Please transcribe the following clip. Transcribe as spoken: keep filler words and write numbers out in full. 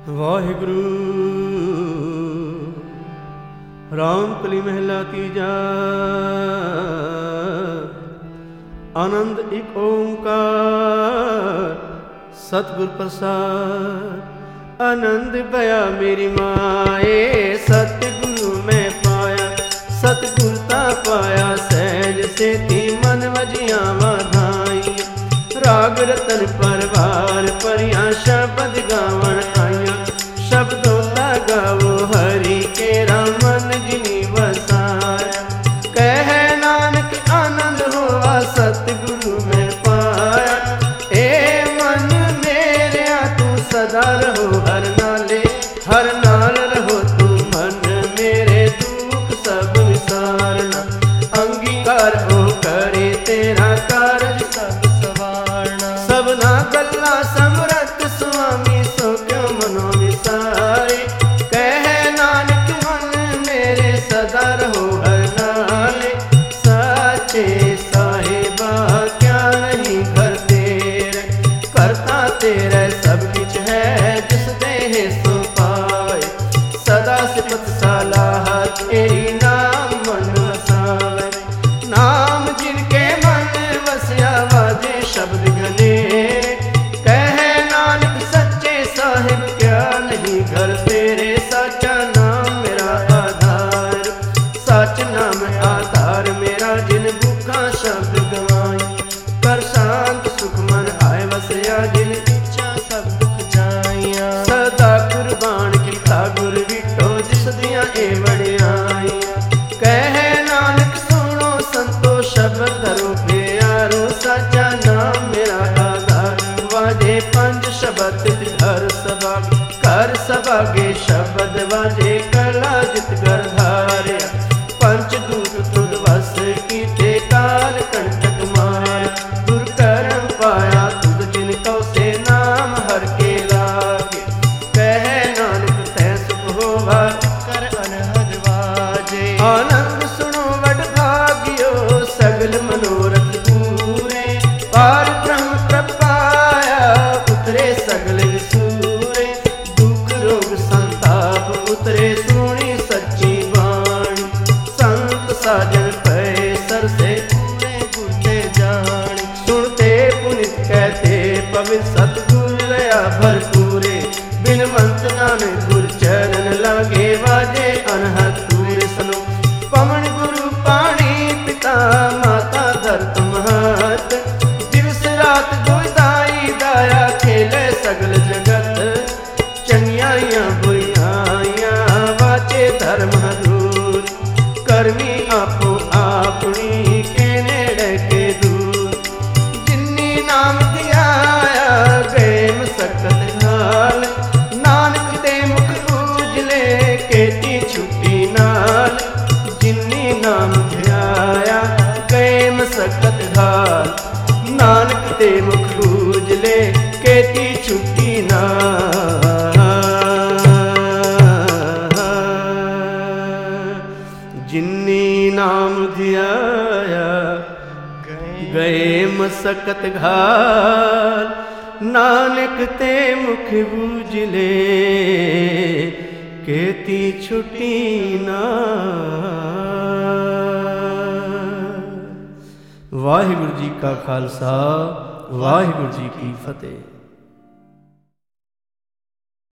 ਵਾਹਿਗੁਰੂ ਰਾਮ ਕਲੀ ਮਹਿਲਾ ਤੀਜਾ। ਆਨੰਦ ਇੱਕ ਓੰਕਾਰ ਸਤਿਗੁਰ ਪ੍ਰਸਾਦ। ਆਨੰਦ ਭਇਆ ਮੇਰੀ ਮਾਏ ਸਤਿਗੁਰੂ ਮੈਂ ਪਾਇਆ। ਸਤਿਗੁਰ ਤਾਂ ਪਾਇਆ ਸਹਿਜ ਸੇਤੀ ਮਨ ਵਜੀਆਂ ਵਾਧਾਈ। ਰਾਗ ਰਤਨ ਪਰਵਾਰ ਪਰਿਆ ਸ਼ਬਦ ਗਾਵਣ ਆਇਆ। ਸ਼ਬਦੋ ਦਾ ਗਾਵੋ ਹਰੀ ਕੇਰਾ ਮਨ ਜਿਨੀ ਵਸਾਇਆ। ਕਹਿ ਨਾਨਕ ਆਨੰਦ ਹੋਆ ਸਤਿਗੁਰੂ ਮੈਂ ਪਾਇਆ। ਏ ਮਨ ਮੇਰਿਆ ਤੂੰ ਸਦਾ ਰਹੋ ਹਰ ਨਾਲੇ। ਹਰ ਨਾਲ ਰਹੋ ਤੂੰ ਮਨ ਮੇਰੇ ਦੁੱਖ ਸਭ ਵਿਸਾਰਨਾ। ਅੰਗੀਕਾਰ ਹੋ ਕਰੇ ਤੇਰਾ ਕਾਰਜ ਸਭ ਸਵਾਰਨਾ। ਸਭਨਾ ਗੱਲਾਂ ਸਮਰੱਥ ਸੁਆਮੀ ਸੋ ਕਿਉ ਮਨੋ ਵਿਸਾਰੇ। ਕਹਿ ਨਾਨਕ ਮਨ ਮੇਰੇ ਸਦਾ ਰਹੋ ਹਰ ਨਾਲੇ। ਸਾਚੇ ਸਾਹਿਬਾ ਕਿਆ ਨਹੀਂ ਘਰ ਤੇਰੇ। ਕਰਤਾ ਤੇਰੇ ਸਭ ਕਿਛ ਹੈ ਜਿਸ ਦੇਹ ਸੋ ਪਾਏ। ਸਦਾ ਸਿਫਤ ਸਲਾਹ ਤੇਰੀ ਨਾਮ ਮਨ ਵਸਾਵੇ। ਨਾਮ ਜਿਨ ਕੇ ਮਨ ਵਸਿਆ ਵਾਜੇ ਸ਼ਬਦ ਗਨੇਰੇ। ਕਹਿ ਨਾਨਕ ਸੱਚੇ ਸਾਹਿਬ ਕਿਆ ਨਹੀਂ ਘਰ ਤੇਰੇ। ਸਾਚਾ ਨਾਮ ਮੇਰਾ ਆਧਾਰ। ਸੱਚ ਨਾਮ ਆਧਾਰ ਮੇਰਾ ਜਿਨ ਭੁੱਖਾਂ ਸ਼ਬਦ ਗਵਾਈ। ਕਰ ਸ਼ਾਂਤ ਸੁਖ ਮਨ ਆਏ ਵਸਿਆ ਜਿਨ ਇੱਛਾ ਸਭ ਦੁਖ ਜਾਈਆਂ। ਸਦਾ ਕੁਰਬਾਨ ਕੀਤਾ ਗੁਰ ਵਿਟੋ ਜਿਸ ਦੀਆਂ ਇਹ ਵਡਿਆਈਆਂ। ਕਹਿ ਨਾਨਕ ਸੁਣੋ ਸੰਤੋ ਸ਼ਬਦ ਧਰੋ ਪਿਆਰੋ। ਸਾਚਾ ਨਾਮ ਮੇਰਾ ਆਧਾਰ। ਵਾਜੇ ਪੰਜ ਸ਼ਬਦ ਹਰ ਸਭਾ ਘਰ ਸਭਾਗੇ ਸ਼ਬਦ ਵਾਜੇ ਕਲਾ ਜਿਤ ਘਰ ਧਾਰਿਆ। ਪੰਜ ਦੂਤ ਤੁਧ ਵਸ ਕੀਤੇ ਕਾਲ ਕੰਟਕ ਮਾਰ। ਦੁਰ ਕਰਮ ਪਾਇਆ ਤੁਧ ਜਿਨ ਕਉ ਸੇ ਨਾਮ ਹਰ ਕੇ ਲਾਗੇ। ਕਹਿ ਨਾਨਕ ਤੈ ਸੁਖ ਹੋਵਾ ਕਰ ਅਨਹਦ ਵਾਜੇ। ਆਨੰਦ ਸੁਣੋ ਵਡ ਭਾਗਿਓ ਸਗਲ ਮਨੋਰਥ ਪੂਰੇ। ਪਾਰ ਬ੍ਰਹਮ ਪ੍ਰਪਾਇਆ ਉਤਰੇ ਸਗਲ ਵਿਸੂਰੇ। ਦੁਖ ਰੋਗ ਸੰਤਾਪ ਉਤਰੇ ਸੁਣੀ ਸੱਚੀ ਬਾਣੀ। ਸੰਤ ਸਾਜਨ ਪਏ ਸਰਸੇ ਪੂਰੇ ਗੁਰ ਤੇ ਜਾਣੀ। ਸੁਣਤੇ ਪੁਨਿਤ ਕਹਤੇ ਪਵਿੱਤ ਸਤਿਗੁਰ ਲਿਆ ਭਰਪੂਰੇ। ਬਿਨ ਮੰਤ ਨਾਨਕ ਗੁਰ ਚਰਨ ਲਾਗੇ ਵਾਜੇ ਅਨਹਦ ਪੂਰੇ। ਸਨੋ ਪਵਨ ਗੁਰੂ ਪਾਣੀ ਪਿਤਾ ਮਾਤਾ ਧਰਤ ਮਹਤ। ਦਿਵਸ ਰਾਤ ਦੁਇਦਾਈ ਦਾਇਆ ਖੇਲੇ ਸਗਲ ਜਗਤ। ਚੰਗਿਆਈਆਂ ਬੁਰੀਆਈਆਂ ਵਾਚੇ ਧਰਮ ਹਦੂਰ। ਕਰਮੀ ਆਪੋ ਆਪਣੀ ਕੇ ਨੇੜੇ ਕੇ ਦੂਰ। ਜਿਨੀ ਨਾਮ ਧਿਆਇਆ ਗਏ ਮਸਕਤ ਨਾਲ। ਨਾਨਕ ਤੇ ਮੁਖ ਉਜਲੇ ਕੇਤੀ ਛੁੱਟੀ ਨਾਲ। ਜਿਨੀ ਨਾਮ ਧਿਆਇਆ ਗਏ ਮਸਕਤ ਨਾਲ। ਨਾਨਕ ਤੇ ਮੁਖ ਉਜਲੇ ਕੇਤੀ ਛੁੱਟੀ ਨਾਲ। ਜਿਨੀ ਨਾਮ ਧਿਆਇਆ ਗਏ ਮਸਕਤ ਘਾਲ। ਨਾਨਕ ਤੇ ਮੁਖ ਬੂਝਲੇ ਕੇਤੀ ਛੁੱਟੀ ਨਾਲ। ਵਾਹਿਗੁਰੂ ਜੀ ਕਾ ਖਾਲਸਾ ਵਾਹਿਗੁਰੂ ਜੀ ਕੀ ਫਤਿਹ।